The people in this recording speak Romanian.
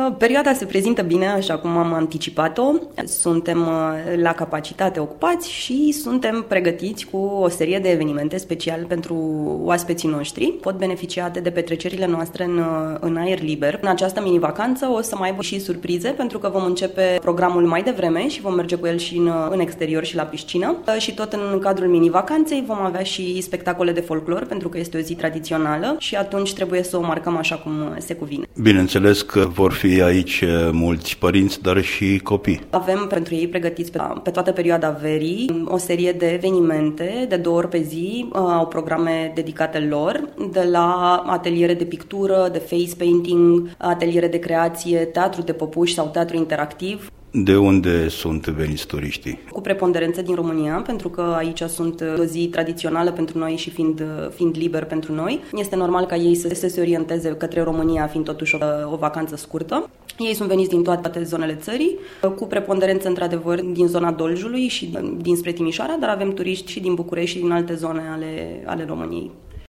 Perioada se prezintă bine, așa cum am anticipat-o. Suntem la capacitate ocupați și suntem pregătiți cu o serie de evenimente special pentru oaspeții noștri. Pot beneficia de petrecerile noastre în aer liber. În această mini-vacanță o să mai aibă și surprize, pentru că vom începe programul mai devreme și vom merge cu el și în exterior și la piscină. Și tot în cadrul mini-vacanței vom avea și spectacole de folclor, pentru că este o zi tradițională și atunci trebuie să o marcăm așa cum se cuvine. Bineînțeles că vor fi aici mulți părinți, dar și copii. Avem pentru ei pregătiți pe toată perioada verii o serie de evenimente de 2 ori pe zi, au programe dedicate lor, de la ateliere de pictură, de face painting, ateliere de creație, teatru de păpuși sau teatru interactiv. De unde sunt veniți turiștii? Cu preponderență din România, pentru că aici sunt o zi tradițională pentru noi și fiind liber pentru noi. Este normal ca ei să se orienteze către România, fiind totuși o vacanță scurtă. Ei sunt veniți din toate zonele țării, cu preponderență într-adevăr din zona Doljului și dinspre Timișoara, dar avem turiști și din București și din alte zone ale României.